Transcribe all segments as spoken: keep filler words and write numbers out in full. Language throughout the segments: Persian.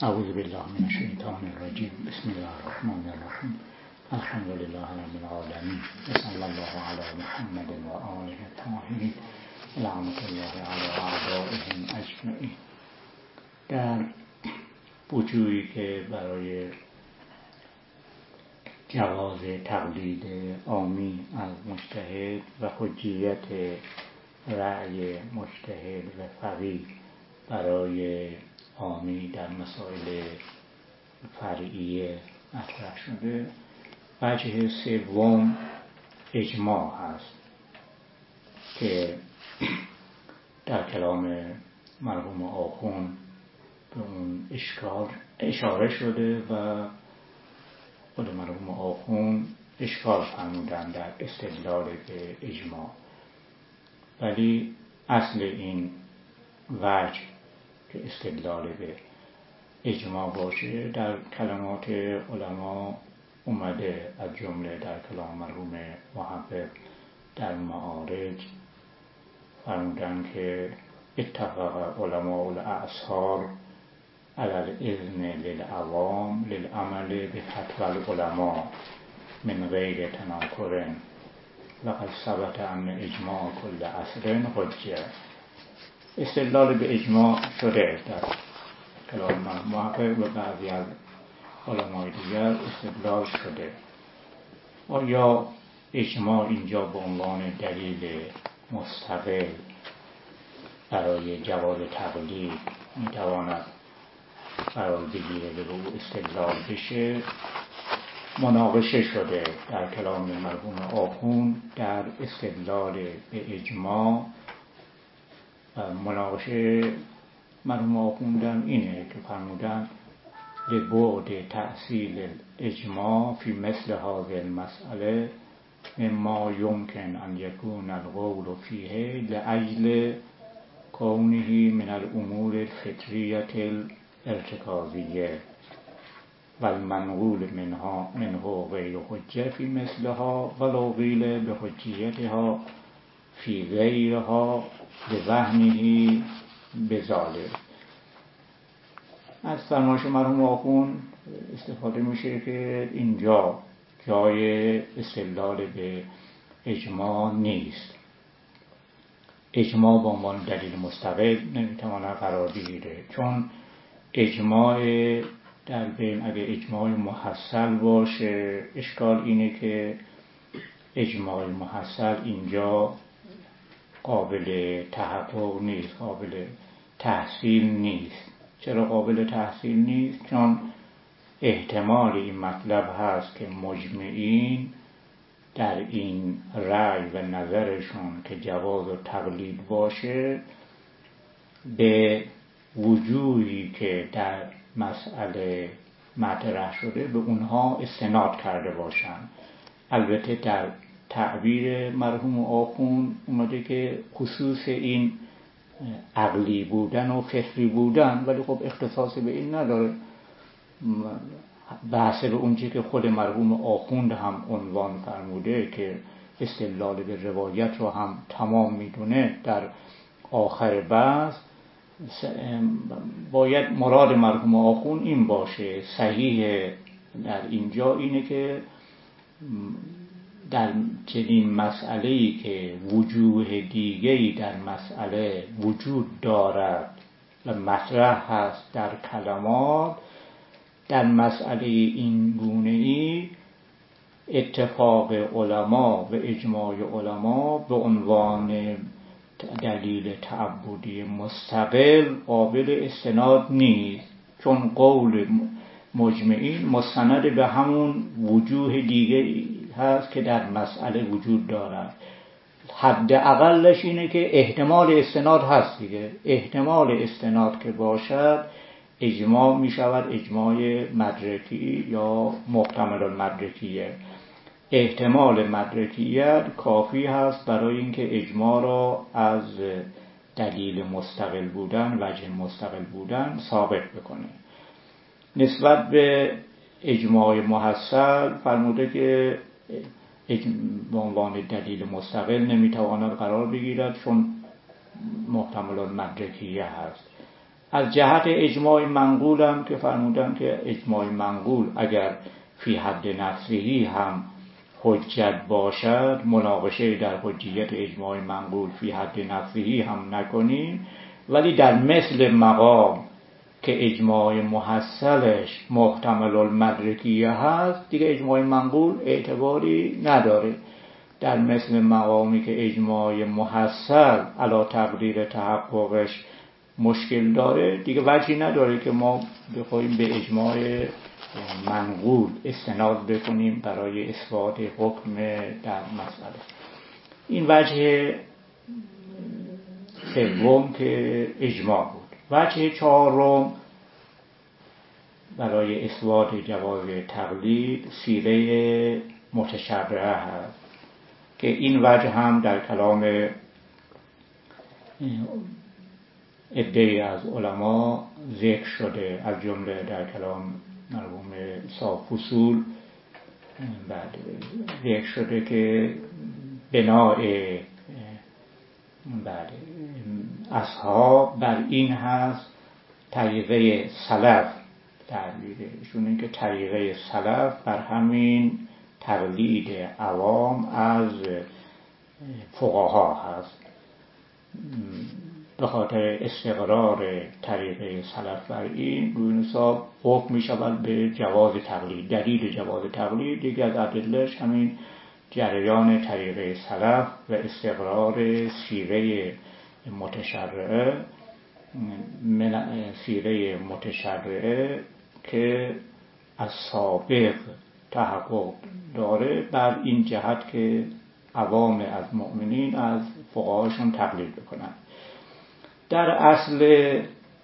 اعوذ بالله من الشیطان الرجیم. بسم الله الرحمن الرحیم. الحمد لله رب العالمین. صلی الله علی محمد و آله الطاهرین. لعنت الله علی اعدائهم اجمعین. در وجوهی که برای جواز تقلید عامی از مجتهد و حجیت رأی مجتهد و فقیه برای عامی در مسائل فرعیه مطرح شده، وجه سوم اجماع هست که در کلام مرحوم آخوند به اون اشکال اشاره شده و خود مرحوم آخوند اشکال فرمودن در استدلال به اجماع. ولی اصل این وجه که استدلال به اجماع باشه در کلمات علما اومده، از جمله در کلام مرحوم محقق در معارج فرمودن که اتفق علماء الاعصار علی الاذن للعوام للعمل بفتوی العلماء من غیر تناکر لقد ثبت ان اجماع کل عصر حجه. استدلال به اجماع شده در کلام محقق و بعضی از علمای دیگر استدلال شده. آیا اجماع اینجا به عنوان دلیل مستقل برای جواز تقلید میتواند قرار بگیره و به او استدلال بشه؟ مناقشه شده در کلام مرحوم آخوند در استدلال به اجماع. مناقشه مرحوم آخوندم اینه که فرمودن لبعد تأصیل الاجماع فی مثل هذه المسئله مما یمکن ان یکون القول فیه لاجل کونه من الامور الفطریة الارتکازیه و المنقول منها منه غیر حجه فی مثلها ولو قیل به حجیتها فی غیرها بوهمه بذالک. از فرمایش مرحوم آخوند استفاده میشه که اینجا جای استدلال به اجماع نیست. اجماع به عنوان دلیل مستقل نمیتواند قرار بگیره، چون اجماع در بین اگه اجماع محصل باشه، اشکال اینه که اجماع محصل اینجا قابل تحقق نیست، قابل تحصیل نیست. چرا قابل تحصیل نیست؟ چون احتمال این مطلب هست که مجمعین در این رأی و نظرشون که جواز و تقلید باشه به وجوهی که در مسئله مطرح شده به اونها استناد کرده باشن. البته در تعبیر مرحوم آخوند اومده که خصوص این عقلی بودن و فطری بودن، ولی خب اختصاص به این نداره. بحث به اونچه که خود مرحوم آخوند هم عنوان فرموده که استدلال به روایت رو هم تمام میدونه در آخر بحث، باید مراد مرحوم آخوند این باشه. صحیح در اینجا اینه که در چنین مسئله‌ای که وجوه دیگری در مسئله وجود دارد و مطرح هست در کلمات، در مسئله این گونه‌ای اتفاق علما و اجماع علما به عنوان دلیل تعبدی مستقل قابل استناد نیست، چون قول مجمعین مستند به همون وجوه دیگری هست که در مسئله وجود دارد. حد اقلش اینه که احتمال استناد هست دیگه. احتمال استناد که باشد اجماع می شود اجماع مدرکی یا محتمل المدرکیه. احتمال مدرکیت کافی هست برای اینکه اجماع را از دلیل مستقل بودن، وجه مستقل بودن ثابت بکنه. نسبت به اجماع محصل فرموده که به عنوان دلیل مستقل نمیتواند قرار بگیرد چون محتمل المدرکیه هست. از جهت اجماع منقول هم که فرمودن که اجماع منقول اگر فی حد نفسهی هم حجت باشد، مناقشه در حجیت اجماع منقول فی حد نفسهی هم نکنیم، ولی در مثل مقام که اجماع محصلش محتمل المدرکیه هست دیگه اجماع منقول اعتباری نداره. در مثل مقامی که اجماع محصل علی تقدیر تحققش مشکل داره دیگه وجهی نداره که ما بخوایم به اجماع منقول استناد بکنیم برای اثبات حکم در مسئله. این وجه سوم که اجماع بود. وجه چهارم برای اثبات جواز تقلید سیره متشرعه هست که این وجه هم در کلام عده‌ای از علما ذکر شده، از جمله در کلام مرحوم صاحب فصول بعد ذکر شده که بناء بعد اصحاب بر این هست طریقه سلف تعبیرشون این که طریقه سلف بر همین تقلید عوام از فقها هست، به خاطر استقرار طریقه سلف بر این روی این حساب حکم می شود به جواز تقلید. دلیل جواز تقلید یکی از ادله‌اش همین جریان طریقه سلف و استقرار سیره متشرعه سیره متشرعه که از سابق تحقق داره بر این جهت که عوام از مؤمنین از فقهاشون تقلید بکنن. در اصل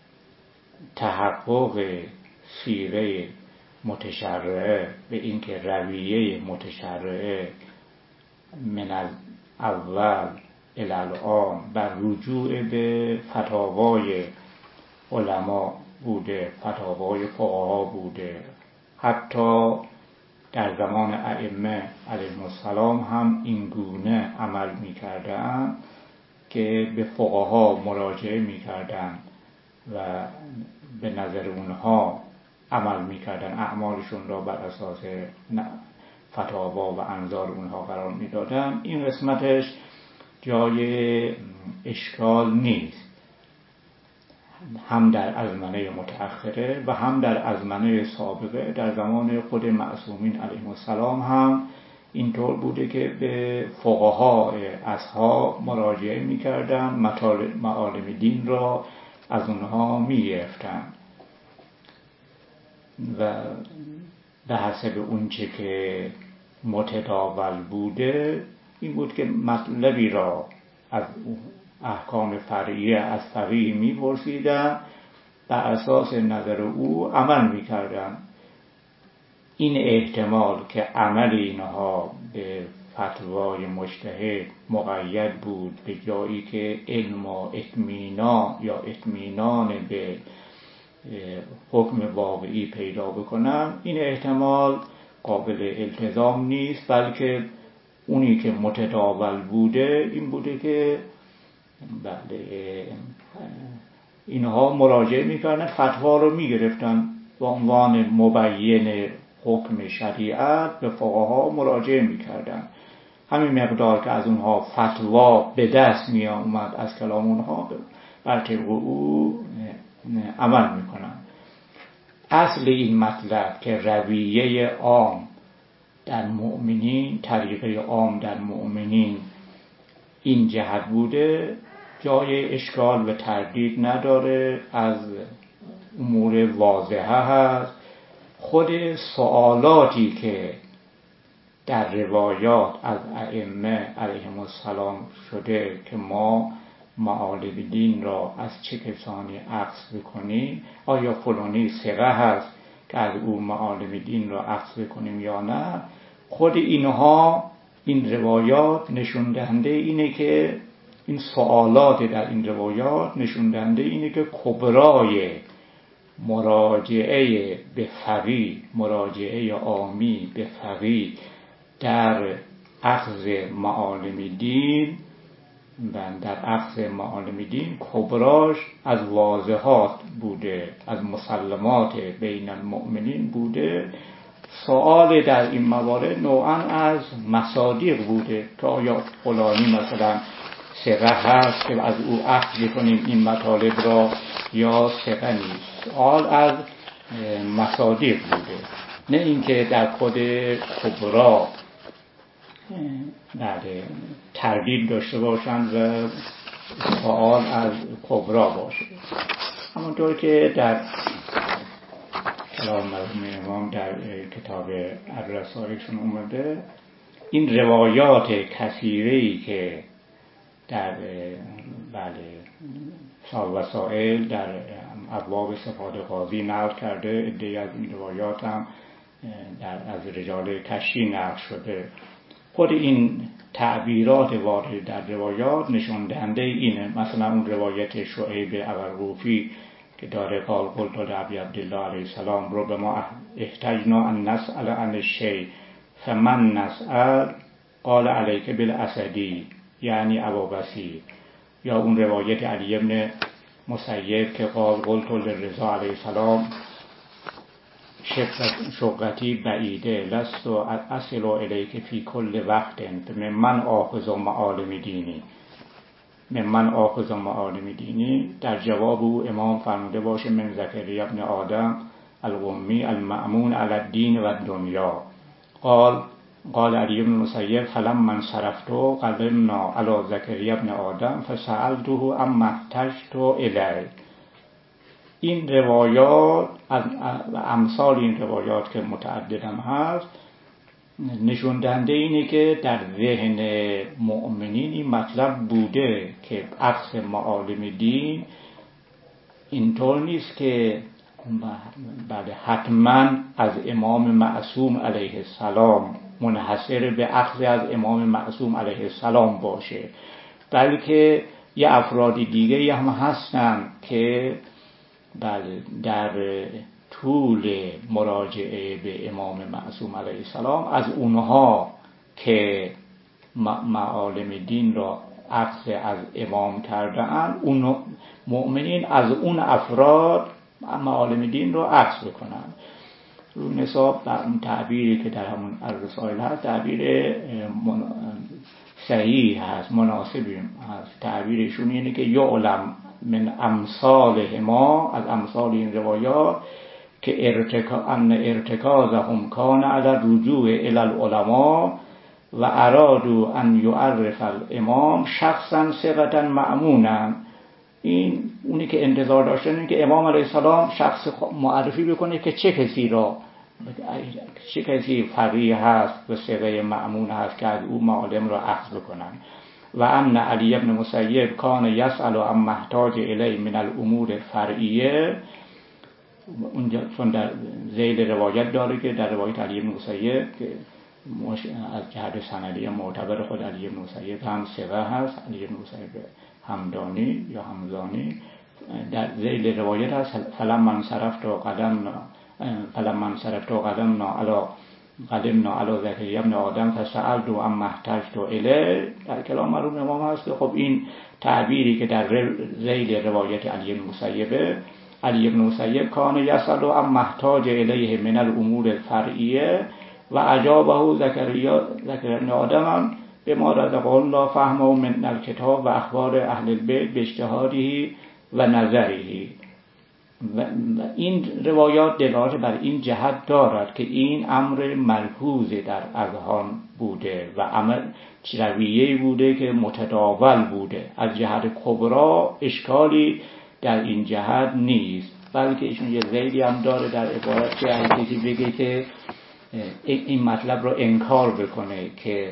تحقق سیره متشرعه به این که رویه متشرعه من از اول الی الان بر رجوع به فتاوای علما بوده، فتاوای فقها بوده، حتی در زمان ائمه علیهم السلام هم این گونه عمل می‌کردند که به فقها مراجعه می‌کردند و به نظر اونها عمل می‌کردند، اعمالشون را بر اساس فتاوا و انظار اونها قرار می‌دادند. این قسمتش جای اشکال نیست، هم در ازمنه متأخره و هم در ازمنه سابقه. در زمان خود معصومین علیهم السلام هم اینطور بوده که به فقها اصحاب مراجعه می‌کردند، مطالب معالم دین را از اونها می‌گرفتند و به حسب اونچه که متداول بوده این بود که مطلبی را از احکام فرعیه از فقیه می‌پرسیدند، بر اساس نظر او عمل می‌کردند. این احتمال که عمل اینها به فتوای مجتهد مقید بود به جایی که علم و اطمینان یا اطمینان به حکم واقعی پیدا بکنن، این احتمال قابل التزام نیست، بلکه اونی که متداول بوده این بوده که بله اینها مراجعه میکردن، فتوا رو میگرفتن به عنوان مبین حکم شریعت به فقها مراجعه میکردن. همین مقدار که از اونها فتوا به دست می آمد از کلام اونها بر طبق او عمل میکنن. اصل این مطلب که رویه عام در مؤمنین، طریقه عام در مؤمنین این جهت بوده، جای اشکال و تردید نداره، از امور واضحه هست. خود سوالاتی که در روایات از ائمه علیهم السلام شده که ما معالم دین را از چه کسانی اخذ بکنیم، آیا فلانی ثقه هست که از او معالم دین را اخذ بکنیم یا نه، خود اینها این روایات نشون دهنده اینه که این سوالات در این روایات نشون دهنده اینه که کبرای مراجعه به فقیه، مراجعه عامی به فقیه در اخذ معالم دین در اخذ معالم دین کبراش از واضحات بوده، از مسلمات بین المؤمنین بوده. سوال در این موارد نوعا از مصادیق بوده که آیا فلانی مثلا ثقه هست که از او اخذ کنیم این مطالب را یا ثقه نیست. سوال از مصادیق بوده، نه اینکه در خود کبرا بله تردید داشته باشند و سوال از کبرا باشه. همونطور که در کلام مرحوم امام در کتاب الرسائلشون اومده، این روایات کثیره‌ای که در بله سال وسائل در ابواب صفات قاضی نقل کرده، عده‌ای از این روایات هم در از رجال کشی نقل شده. خود این تعبیرات وارد در روایات نشان دهنده اینه. مثلا اون روایت شعیب ابوالروفی که داره قال قلت لابی عبدالله علیه السلام رو به ما احتجنا ان نسأل عن الشیء فمن نسأل قال علیک بالاسدی یعنی ابوبصیر. یا اون روایت علی ابن مسیب که قال قلت لرضا علیه السلام شقتی بعیده لست و اصل الیک فی کل وقت ممن آخذ معالم دینی ممن آخذ معالم دینی. در جواب او امام فرموده باشه من زکریا ابن آدم القمی المأمون علی الدین و دنیا. قال قال علی ابن مسیب فلما انصرفت قدمنا علی زکریا ابن آدم فسألته عما احتجت الیه. این روایات از امثال این روایات که متعددم هست نشون دهنده اینه که در ذهن مؤمنین این مطلب بوده که اخذ معالم دین اینطور نیست که بله حتما از امام معصوم علیه السلام منحصر به اخذ از امام معصوم علیه السلام باشه، بلکه یه افراد دیگه هم هستن که بله در طول مراجعه به امام معصوم علیه السلام از اونها که معالم دین را اخذ از امام کردن، اون مؤمنین از اون افراد معالم دین را اخذ بکنن. رو نصاب بر اون تعبیری که در همون الرسائل هست تعبیر صحیح هست، مناسبی هست. تعبیرشون اینه که یعلم من امثال ما، از امثال این روایات، که ارتکا ان ارتکازهم کان علی رجوع الی العلماء و ارادوا ان یعرف الامام شخصا ثقة مأمونا. این اونی که انتظار داشتن اینه که امام علیه السلام شخص معرفی بکنه که چه کسی را چه کسی فقیه هست و ثقه مأمون هست که از او معالم را اخذ بکنن. و ان علی ابن مسیب کان یسأل عن محتاج الی من الامور فرعیه. اونجا چون در ذیل روایت داره که در روایت علی ابن مسیب که از جهت سندی معتبر خود علی ابن مسیب هم ثقه هست، علی ابن مسیب همدانی یا همزانی، در ذیل روایت هست فلما انصرفت قدمنا فلما انصرفت قدمنا علی قدمنا علی زکریا ابن آدم فسألت عما احتجت الیه. در کلام مرحوم امام هست که خب این تعبیری که در ذیل روایت علی ابن مسیب، علی ابن مسیب کان یسأل عما احتاج الیه من الامور الفرعیه و اجابه زکریا زکریا ابن آدم بما رزق الله فهمه من الکتاب و اخبار اهل البیت باجتهاده و نظره. و این روایات دلالت بر این جهت دارد که این امر ملحوظ در اذهان بوده و عمل رویه‌ای بوده که متداول بوده. از جهت کبرا اشکالی در این جهت نیست، بلکه ایشون یه ذیلی هم داره در عبارت که اگه کسی بگه که این مطلب رو انکار بکنه که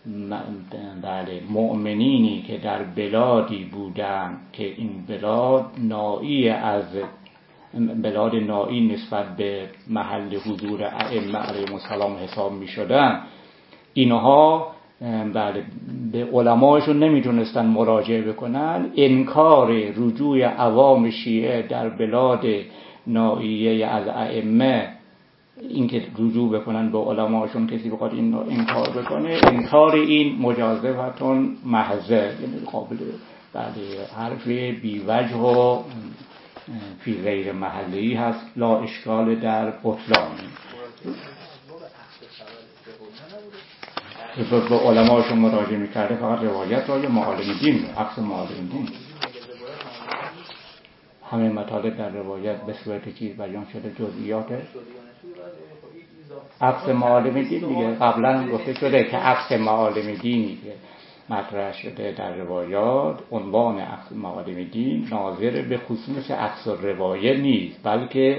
بله مؤمنینی که در بلادی بودن که این بلاد نائی از بلاد نائی نسبت به محل حضور ائمه علیهم السلام حساب می شدن، اینها بله به علمایشون نمیتونستن مراجعه بکنن، انکار رجوع عوام شیعه در بلاد ناحیه از ائمه اینکه رجوع بکنن به علماشون، کسی بخواد این انکار بکنه، انکار این مجازفتون محضه، یعنی قابل بله حرف بی وجه و فی غیر محلی هست، لا اشکال در بطلان. به علماشون مراجعه میکرده فقط روایت را یا معالم دین، عکس معالم دین، همه مطالب در روایت به صورت چیز بیان شده، جزئیات عکس معالم دین دیگه. قبلا گفته شده که عکس معالم دینی که مطرح شده در روایات، عنوان عکس معالم دین ناظر به خصوص عکس روایه نیست، بلکه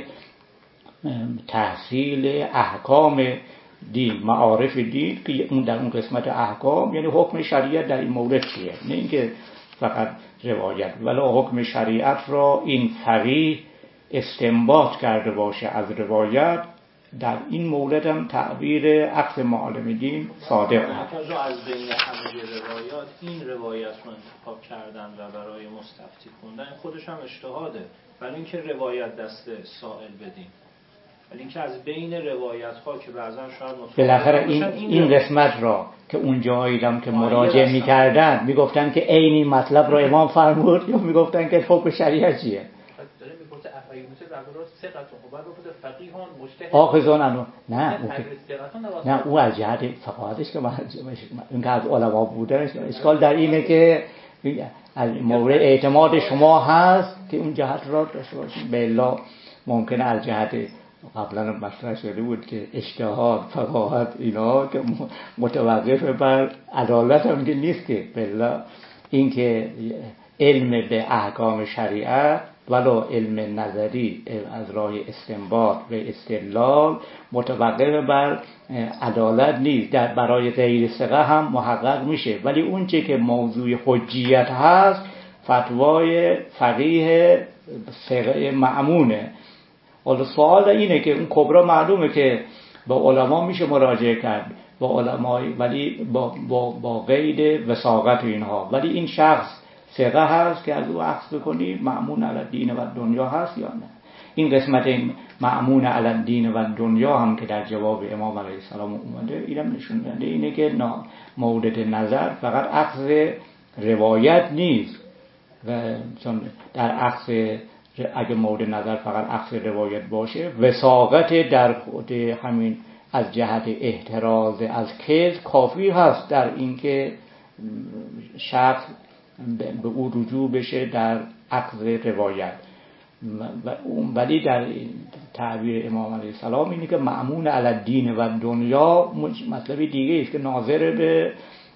تحصیل احکام دین، معارف دین، که اون در اون قسمت احکام یعنی حکم شریعت در این مورد چیه، نه اینکه فقط روایت. ولی حکم شریعت را این فقیه استنباط کرده باشه از روایت، در این مورد هم تعبیر عکس معالم دین صادق هست. از بین همه روایات این روایت رو انتخاب کردن و برای مستفتی خوندن خودش هم اجتهاده، ولی اینکه روایت دست سائل بدیم، ولی اینکه از بین روایت ها که بعضا شاید بالاخره این این قسمت را که اون جایی هم که مراجعه می‌کردن میگفتن که عینی مطلب را امام فرمود، یا میگفتن که حکم شریعت چیه. آخذون انو نه نه او از جهت فقاهتش که این که از علما بوده، اشکال در اینه که از مورد اعتماد شما هست که اون جهت را داشته باشید. به الا ممکنه از جهت قبلا مطرح شده بود که اجتهاد، فقاهت اینا که متوقف بر عدالت هم که نیست، که به الا این که علم به احکام شریعت ولو علم نظری از راه استنباط و استدلال متوقف بر عدالت نیست، در برای غیر ثقه هم محقق میشه، ولی اون چه که موضوع حجیت هست فتوای فقیه ثقه مأمونه. حالا سوال اینه که اون کبرا معلومه که با علما میشه مراجعه کرد، با علمای ولی با با با قید وثاقت اینها، ولی این شخص ثقه هست که از او اخذ کنی مأمون علی الدین و دنیا هست یا نه. این قسمت مأمون علی الدین و دنیا هم که در جواب امام علیه السلام اومده، اینم نشون میده اینه که مورد نظر فقط اخذ روایت نیست، و چون در اخذ اگه مورد نظر فقط اخذ روایت باشه، وثاقت در خود همین از جهت احتراز از کذب کافی هست در اینکه شخص به او رجوع بشه در اخذ روایت. ولی در تعبیر امام علیه السلام اینه که مأمون علی الدین و دنیا مطلب دیگه است که ناظر به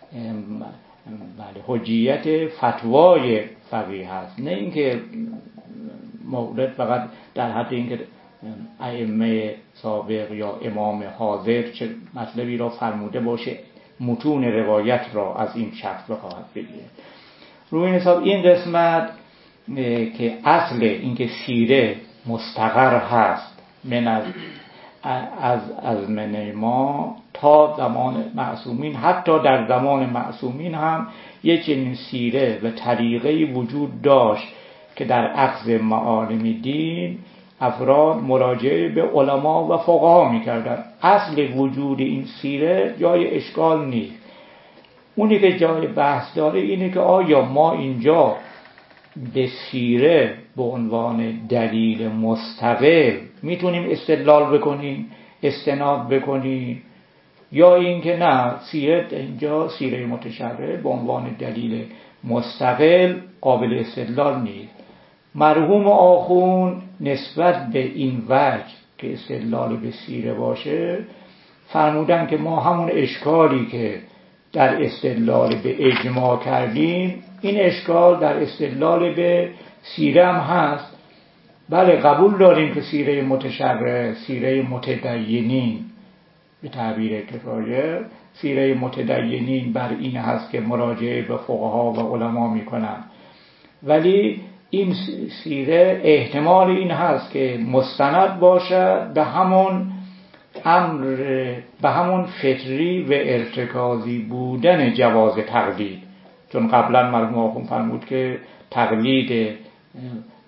حجیت فتوای فقیه هست، نه اینکه مورد فقط در حد اینکه ائمه سابق یا امام حاضر چه مطلبی را فرموده باشه متون روایت را از این شخص بخواهد بگیره. روی این حساب این قسمت که اصل اینکه سیره مستقر هست من از از از من ما تا زمان معصومین، حتی در زمان معصومین هم یک چنین سیره و طریقه وجود داشت که در اخذ معالم دین افراد مراجعه به علما و فقها می‌کردند. اصل وجود این سیره جای اشکال نیست. اونی که جای بحث داره اینه که آیا ما اینجا به سیره به عنوان دلیل مستقل میتونیم استدلال بکنیم، استناد بکنیم، یا اینکه نه سیره اینجا سیره متشرع به عنوان دلیل مستقل قابل استدلال نیست. مرحوم آخوند نسبت به این وجه که استدلال به سیره باشه فرمودن که ما همون اشکالی که در استدلال به اجماع کردیم، این اشکال در استدلال به سیره هم هست. بله قبول داریم که سیره متشرع، سیره متدینین به تعبیر کفایه، سیره متدینین بر این هست که مراجعه به فقها و علما میکنن، ولی این سیره احتمال این هست که مستند باشد به همون امر، به همون فطری و ارتکازی بودن جواز تقلید. چون قبلا مرحوم آخوند فرمود که تقلید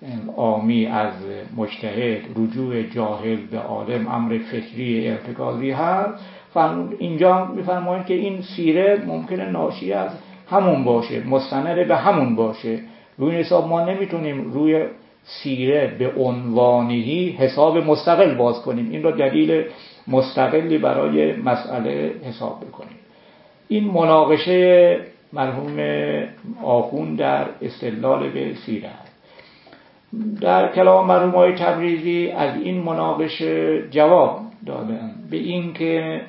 عامی از مجتهد، رجوع جاهل به عالم امر فکری ارتکازی هست. اینجا میفرمایند که این سیره ممکنه ناشی از همون باشه، مستند به همون باشه. روی این حساب ما نمیتونیم روی سیره به عنوانی حساب مستقل باز کنیم، این را دلیل مستقلی برای مسئله حساب بکنیم. این مناقشه مرحوم آخوند در استدلال به سیره است. در کلام مرحوم آقای تبریزی از این مناقشه جواب دادن به این که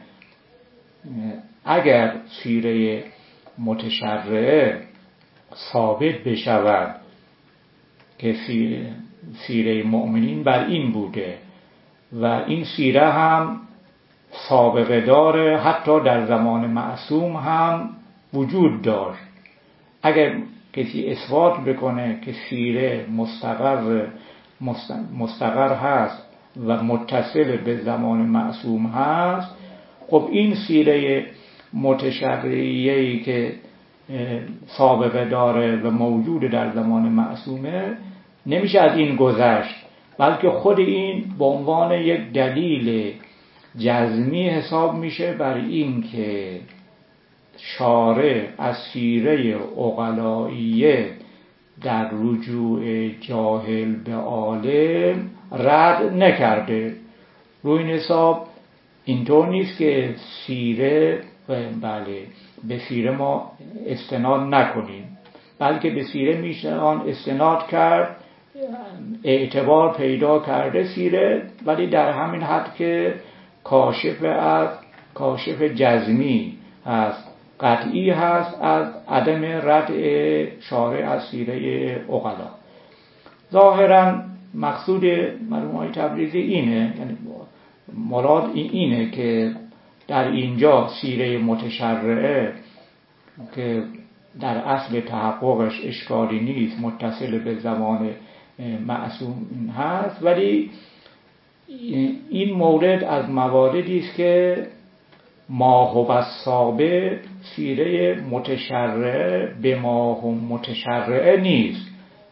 اگر سیره متشرعه ثابت بشود که سیره مؤمنین بر این بوده و این سیره هم سابقه داره، حتی در زمان معصوم هم وجود داشت، اگر کسی اثبات بکنه که سیره مستقر مستقر هست و متصل به زمان معصوم هست، خب این سیره متشرعیه‌ای که سابقه داره و موجود در زمان معصومه نمیشه از این گذشت، بلکه خود این به عنوان یک دلیل جزمی حساب میشه بر این که شارع از سیره عقلائیه در رجوع جاهل به عالم رد نکرده. روی این حساب اینطور نیست که سیره بله به سیره ما استناد نکنیم، بلکه به سیره میشه آن استناد کرد، اعتبار پیدا کرده سیره، ولی در همین حد که کاشف از کاشف جزمی هست، قطعی هست از عدم ردع شارع از سیره عقلا. ظاهرا مقصود مرحوم آقای تبریزی اینه، یعنی مراد اینه که در اینجا سیره متشرعه که در اصل تحققش اشکالی نیست، متصل به زمان معصوم هست، ولی این مورد از مواردی است که ما هو ثابت سیره متشرعه به ما هم متشرعه نیست.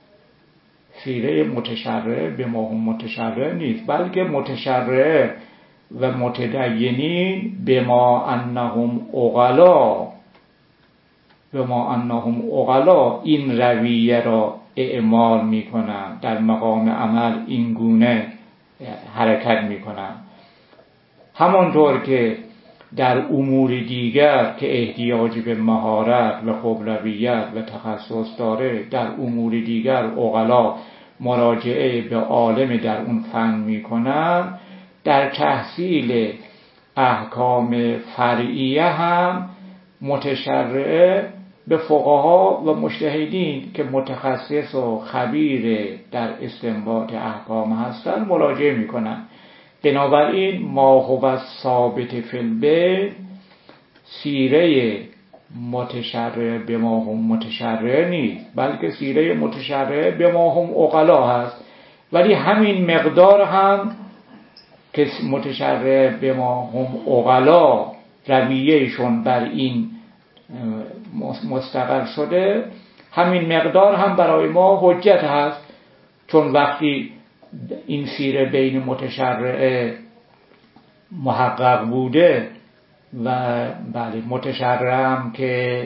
سیره متشرعه به ما هم متشرعه نیست، بلکه متشرعه و متدینین به ما انهم عقلا به ما انهم عقلا این رویه را اعمال میکنن، در مقام عمل این گونه حرکت میکنن. همانطور که در امور دیگر که احتیاج به مهارت و خبرویت و تخصص داره، در امور دیگر عقلا مراجعه به عالم در اون فن میکنن، در تحصیل احکام فرعیه هم متشرعه به فقها و مجتهدین که متخصص و خبیر در استنباط احکام هستند مراجعه میکنن. بنابراین ما هو ثابت فی البیت سیره متشرعه به ما هم متشرعه نیست، بلکه سیره متشرعه به ما هم عقلا هست، ولی همین مقدار هم که متشرعه به ما هم عقلا رویهشون بر این مستقر شده، همین مقدار هم برای ما حجت هست، چون وقتی این سیره بین متشرعه محقق بوده و بله متشرعه هم که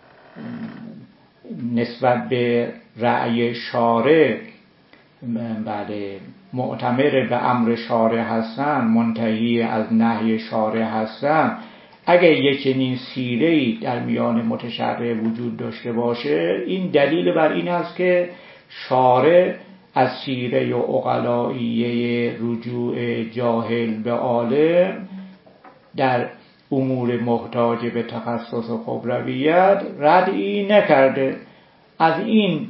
نسبت به رأی شارع بله معتمر به امر شارع هستن، منتهی از نهی شارع هستن، اگر یک چنین سیره‌ای در میان متشرع وجود داشته باشه، این دلیل بر این است که شارع از سیره و عقلائیه رجوع جاهل به عالم در امور محتاج به تخصص و خبرویت ردعی نکرده. از این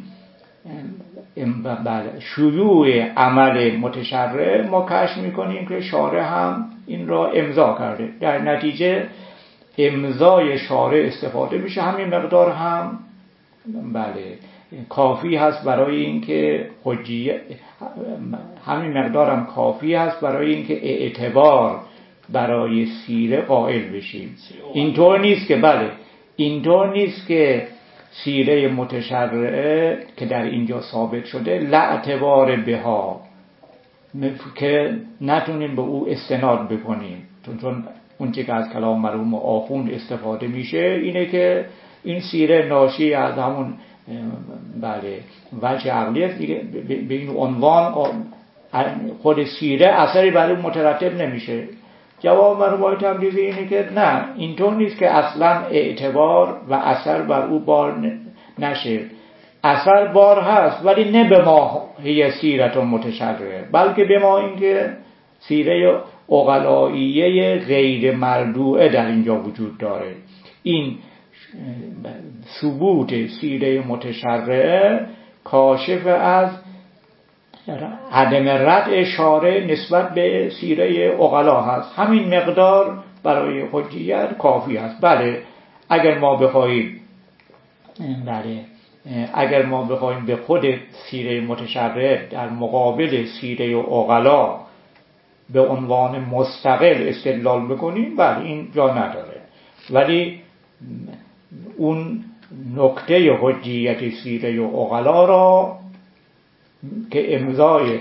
بله شیوع عمل متشرع ما کشف میکنیم که شارع هم این را امضا کرده، در نتیجه امضای شارع استفاده میشه، همین مقدار هم بله کافی هست برای اینکه حجیت، همین مقدار هم کافی هست برای اینکه اعتبار برای سیره قائل بشیم. اینطور نیست که بله اینطور نیست که سیره متشرعه که در اینجا ثابت شده لا اعتبار بها، که نتونیم به او استناد بکنیم، چون چون اون چه که از کلام مرحوم آخوند استفاده میشه اینه که این سیره ناشی از همون بله وجه عقلی است دیگه، به این عنوان خود سیره اثری برای مترتب نمیشه. جواب مرحوم آقای تبریزی اینه که نه، اینطور نیست که اصلا اعتبار و اثر بر او بار نشه. اثر بار هست ولی نه به ما هی سیرت متشرعه، بلکه به ما اینکه سیره عقلائیه غیر مردوعه در اینجا وجود داره. این ثبوت سیره متشرعه کاشف از عدم رد شارع نسبت به سیره عقلا هست. همین مقدار برای حجیت کافی است. بله اگر ما بخواهیم بله اگر ما بخواهیم به خود سیره متشرعه در مقابل سیره عقلا به عنوان مستقل استدلال بکنیم، بله این جا نداره، ولی اون نکته حجیت سیره عقلا را که امضای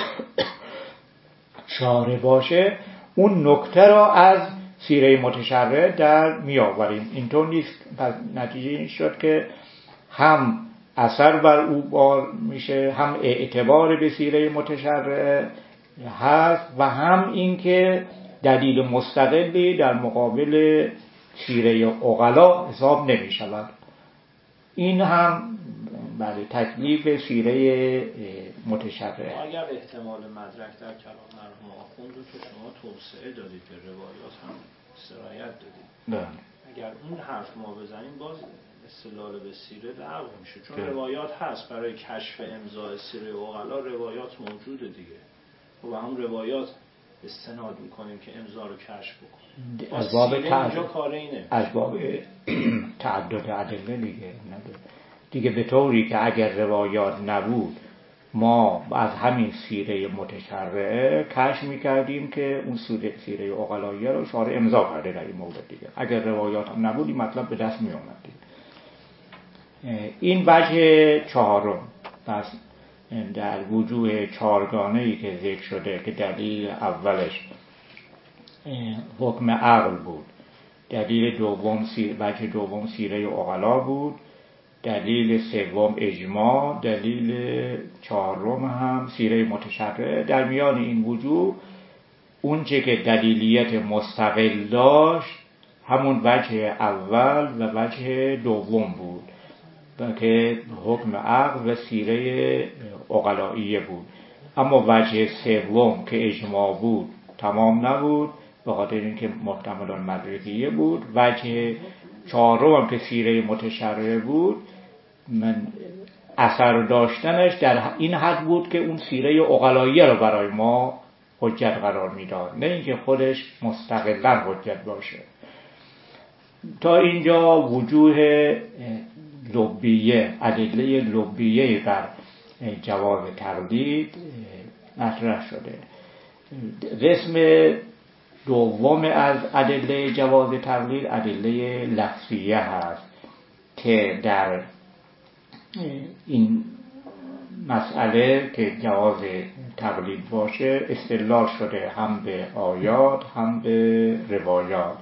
شارع باشه، اون نکته را از سیره متشرعه در می آوریم. اینطور نیست. پس نتیجه این شد که هم اثر بر او بار میشه، هم اعتبار به سیره متشرعه هست و هم اینکه دلیل مستقلی در مقابل سیره عقلا حساب نمی شود. این هم بله تکلیف سیره متشرعه. اگر احتمال مدرک در کلام مرحوم آخوند رو که شما توسعه دادید به روایات هم سرایت دادید، بله اگر اون حرف ما بزنیم باز استدلال به سیره لغو میشه، چون ده. روایات هست برای کشف امضای سیره عقلا، روایات موجوده دیگه و با هم روایات استناد میکنیم که امضا رو کشف بکنیم. از باب تعدد کار اینه، از باب تعدد ادله دیگه دیگه به طوری که اگر روایات نبود ما از همین سیره متشرعه کشف میکردیم که اون سیره سیره عقلاییه رو شارع امضا کرده در این مورد دیگه. اگر روایات هم نبود این مطلب به دست می اومد. این وجه چهارم. پس در وجوه چهارگانه‌ای که ذکر شده که دلیل اولش حکم عقل بود، دلیل دوم سیر وجه دوم سیره عقلا بود، دلیل سوم اجماع، دلیل چهارم هم سیره متشرعه. در میان این وجوه اون چه که دلیلیت مستقل داشت همون وجه اول و وجه دوم بود که حکم عقل و سیره عقلائیه بود. اما وجه سوم که اجماع بود تمام نبود به خاطر اینکه محتمل مدرکیه بود. وجه چهارم که سیره متشرعه بود، من اثر داشتنش در این حد بود که اون سیره عقلائیه رو برای ما حجت قرار میداد، نه اینکه خودش مستقلاً حجت باشه. تا اینجا وجوه لبیه، ادله لبیه بر جواز تقلید مطرح شده. قسم دوم از ادله جواز تقلید ادله لفظیه هست که در این مسئله که جواز تقلید باشه استدلال شده هم به آیات هم به روایات.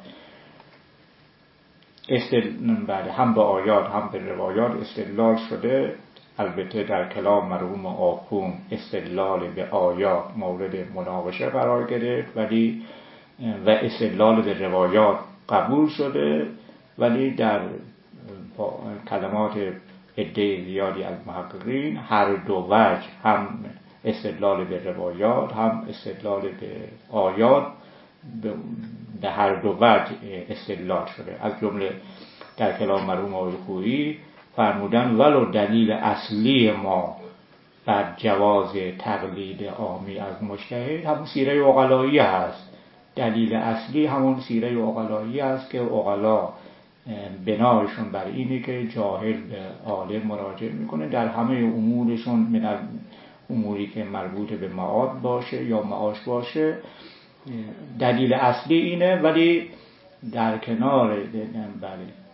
استدلال هم به آیات هم به روایات استدلال شده. البته در کلام مرحوم آخوند استدلال به آیات مورد مناقشه قرار گرفت ولی و استدلال به روایات قبول شده، ولی در کلمات عده زیادی از محققین هر دو وجه، هم استدلال به روایات هم استدلال به آیات، به هر دو وجه استدلال شده. از جمله در کلام مرحوم آقای خویی فرمودن ولو دلیل اصلی ما بر جواز تقلید عامی از مجتهد همون سیره عقلائیه هست. دلیل اصلی همون سیره عقلائیه هست که عقلا بنایشون بر اینه که جاهل به عالم مراجعه میکنه در همه امورشون، من اموری که مربوط به معاد باشه یا معاش باشه. دلیل اصلی اینه، ولی در کنار بله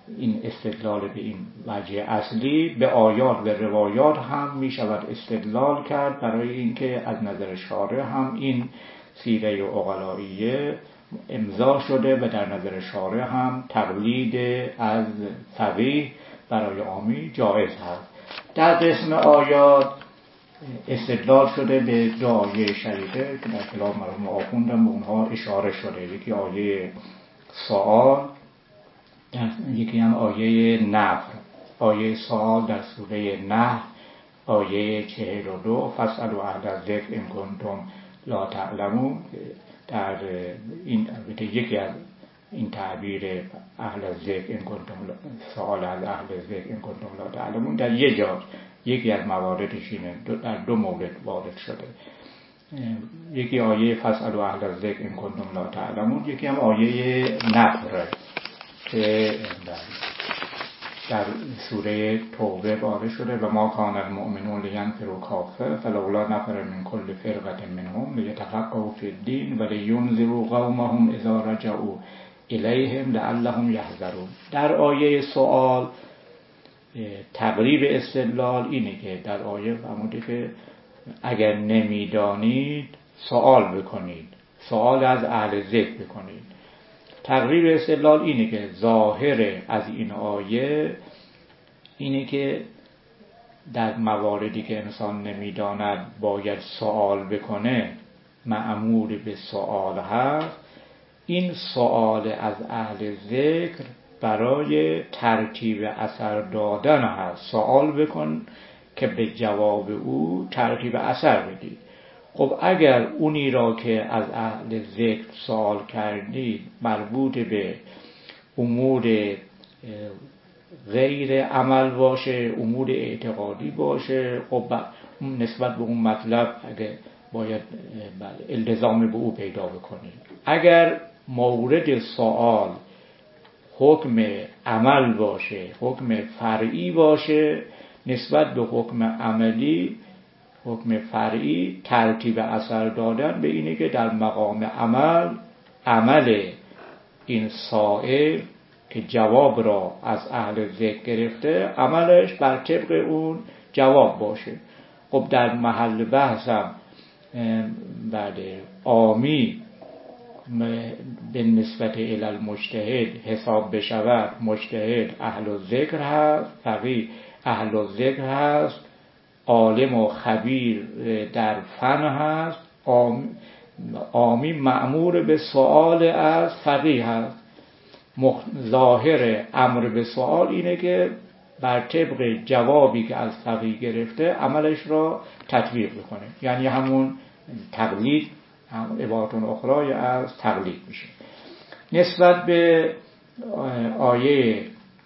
این استدلال به این وجه اصلی به آیات و روایات هم می شود استدلال کرد، برای اینکه از نظر شارع هم این سیره عقلائیه امضا شده و در نظر شارع هم تقلید از فقیه برای عامی جایز هست. در قسم آیات استدلال شده به دو آیه شریفه که در کلام مرحوم آخوندم به اونها اشاره شده. یکی آیه سوال، یکی هم آیه نفر. آیه سوال در سوره نحل آیه چهل و دو، فاسألوا اهل الذکر ان کنتم لا تعلمون. در این یکی از این تعبیر اهل الذکر ان کنتم سوال از اهل الذکر ان کنتم لا تعلمون در یک جا یکی از مواردش اینه، در دو مورد وارد شده. یکی آیه فاسألوا اهل الذکر ان کنتم لا تعلمون، یکی هم آیه نفر که در سوره توبه وارد شده و ما کان المؤمنون لینفروا کافه فلولا نفر من کل فرقة منهم لیتفقهوا فی الدین و لینذروا قومهم اذا رجعوا الیهم لعلهم یحذرون. در آیه سوال تقریب استدلال اینه که در آیه فرموده که اگر نمیدانید سوال بکنید، سوال از اهل ذکر بکنید. تقریب استدلال اینه که ظاهر از این آیه اینه که در مواردی که انسان نمیداند باید سوال بکنه، مأمور به سوال هست. این سوال از اهل ذکر برای ترتیب اثر دادن هست. سوال بکن که به جواب او ترتیب اثر بدید. خب اگر اونی را که از اهل ذکر سوال کردید مربوط به امور غیر عمل باشه، امور اعتقادی باشه، خب نسبت به اون مطلب اگر باید التزام به او پیدا بکنید. اگر مورد سوال حکم عمل باشه، حکم فرعی باشه، نسبت به حکم عملی، حکم فرعی ترتیب اثر دادن به اینه که در مقام عمل، عمل این سائل که جواب را از اهل ذکر گرفته، عملش بر طبق اون جواب باشه. خب در محل بحثم بله عامی به نسبت الی المجتهد حساب بشود، مجتهد اهل الذکر هست، فقیه اهل الذکر هست، عالم و خبیر در فن هست، عامی مأمور به سوال از فقیه هست. ظاهر امر به سوال اینه که بر طبق جوابی که از فقیه گرفته عملش را تطبیق بکنه، یعنی همون تقلید، هم عبارتون اخرای از تقلید میشه. نسبت به آیه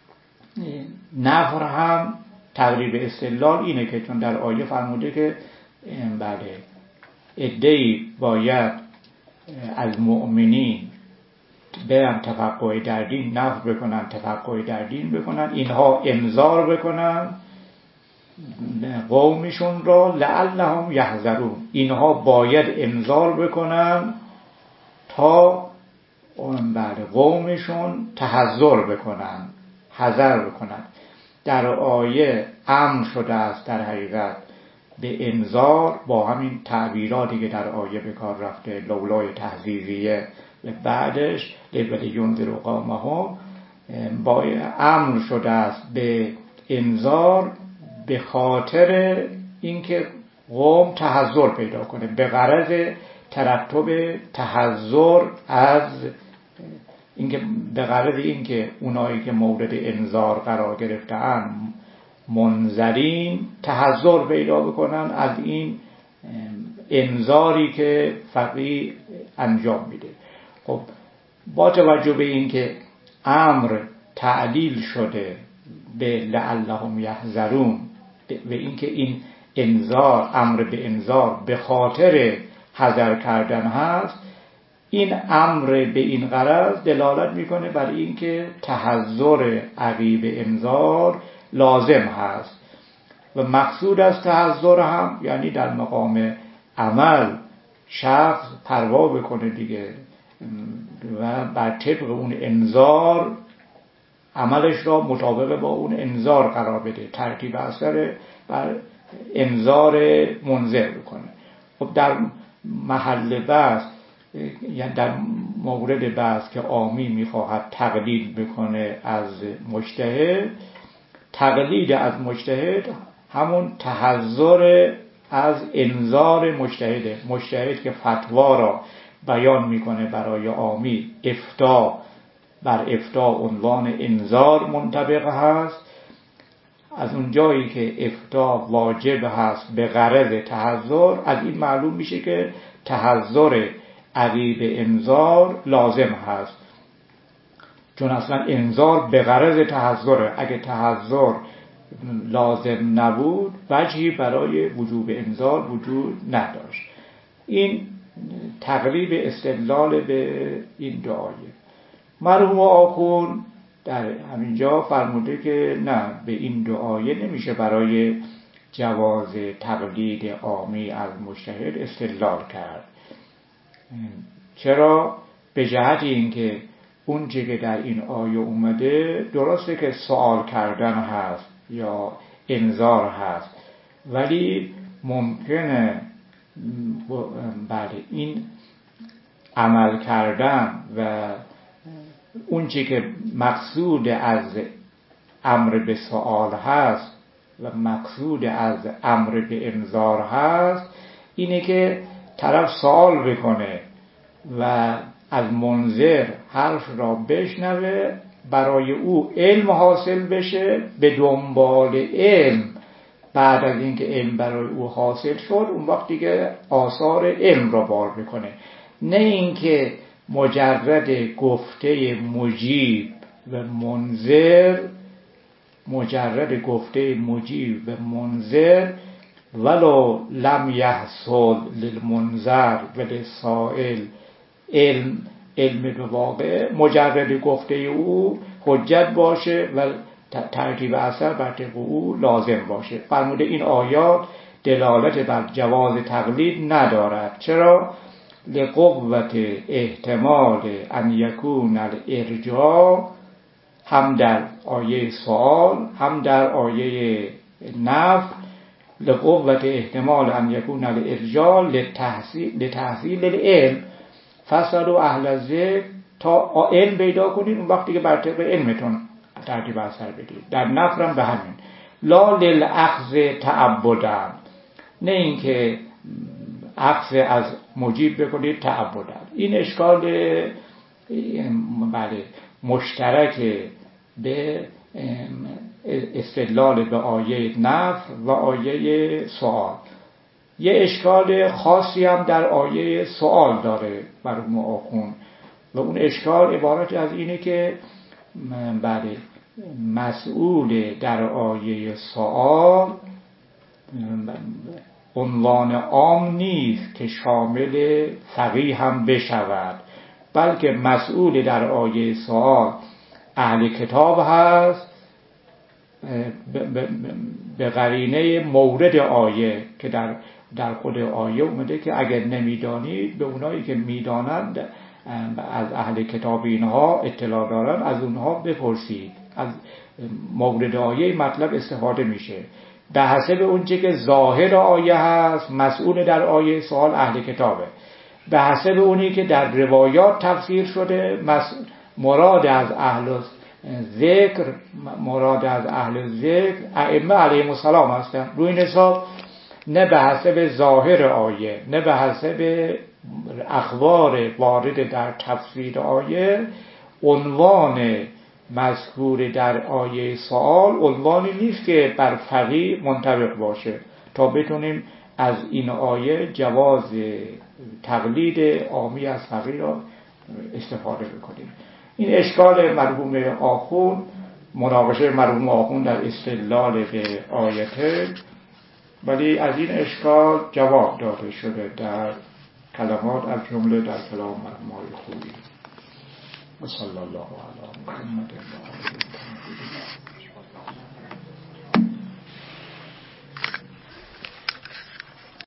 نفر هم تقریب استدلال اینه که چون در آیه فرموده که بله عده‌ای باید از مؤمنین برن تفقه در دین، نفر بکنن، تفقه در دین بکنن، اینها انذار بکنن قومشون را لعلهم یحذرون، اینها باید انذار بکنن تا بله قومشون تحذر بکنن، حذر بکنن. در آیه امر شده است در حقیقت به انذار با همین تعبیراتی که در آیه به کار رفته، لولای تحذیریه بعدش لینذروا قومهم، با امر شده است به انذار به خاطر اینکه قوم تحذر پیدا کنه، به غرض ترتب تحذر از اینکه به غرض اینکه اونایی که مورد انذار قرار گرفتن منذرین تحذر پیدا بکنن از این انذاری که فقیه انجام میده. خب با توجه به اینکه امر تعلیل شده به لعلهم یحذرون، به اینکه این انذار، امر به انذار به خاطر حذر کردن هست، این امر به این غرض دلالت میکنه بر اینکه تحذر عقیب انذار لازم هست و مقصود از تحذر هم یعنی در مقام عمل شخص پروا بکنه دیگه و بر طبق اون انذار عملش را مطابق با اون انذار قرار بده، ترتیب اثر بر انذار منذر بکنه. خب در محل بحث، یعنی در مورد بحث که عامی میخواهد تقلید بکنه از مجتهد، تقلید از مجتهد همون تحذر از انذار مجتهده. مجتهد که فتوا را بیان میکنه برای عامی، افتاء بر افتاء عنوان انذار منطبق هست. از اون جایی که افتاء واجب هست به غرض تحذر، از این معلوم میشه که تحذر عقیب انذار لازم هست، چون اصلا انذار به غرض تحذره. اگه تحذر لازم نبود وجهی برای وجوب انذار وجود نداشت. این تقریب استدلال به این دعایه. مرحوم آخوند در همینجا فرموده که نه، به این دعایه نمیشه برای جواز تقلید عامی از مجتهد استدلال کرد. چرا؟ به جهت اینکه اون چیزی که در این آیه اومده درسته که سوال کردن هست یا انذار هست، ولی ممکنه بله این عمل کردن و اون چیزی که مقصود از امر به سوال هست و مقصود از امر به انذار هست اینه که طرف سوال بکنه و از منذر حرف را بشنوه، برای او علم حاصل بشه، به دنبال علم بعد از اینکه علم برای او حاصل شد اون وقت دیگه آثار علم را بار بکنه. نه اینکه مجرد گفته مجیب و منذر مجرد گفته مجیب و منذر ولو لم یحصل للمنذر و للسائل علم علم به واقع، مجرد گفته او حجت باشه و ترتیب اثر بر طبق او لازم باشه. فرموده این آیات دلالت بر جواز تقلید ندارد. چرا؟ لقوت احتمال ان یکون الارجاء، هم در آیه سوال هم در آیه نفی، لقوت احتمال ان یکون الارجاء لتحصیل لتحصیل العلم فاسألوا اهل الذکر، تا علم پیدا کنید اون وقتی که بر طبق علمتون ترتیب اثر بدید. در نفی هم به همین، لا للاخذ تعبدا، نه اینکه اخذ از مجیب بکنید تعبدا. این اشکال بله مشترک به استدلال به آیه نفی و آیه سوال. یه اشکال خاصی هم در آیه سوال داره مرحوم آخوند و اون اشکال عبارت از اینه که بله مسئول در آیه سوال عنوان عام نیست که شامل فقیه هم بشود، بلکه مسئول در آیه سوال اهل کتاب هست به قرینه مورد آیه که در در خود آیه اومده که اگر نمیدانید به اونایی که میدانند از اهل کتاب اینها اطلاع دارن از اونها بپرسید. از مورد آیه مطلب استفاده میشه به حسب اونچه که ظاهر آیه هست. مسئول در آیه سوال اهل کتابه، به حسب اونی که در روایات تفسیر شده مراد از اهل ذکر مراد از اهل ذکر ائمه علیهم السلام هستن. روی این حساب نه به حسب ظاهر آیه نه به حسب اخبار وارد در تفسیر آیه عنوان مذکور در آیه سوال عنوانی نیست که بر فقیه منطبق باشه تا بتونیم از این آیه جواز تقلید عامی از فقیه را استفاده بکنیم. این اشکال مرحوم آخوند، مناقشه مرحوم آخوند در استدلال به آیته، ولی از این اشکال جواب داده شده در کلمات از جمله در کلام مرحوم خوبی. و صلی الله علی محمد.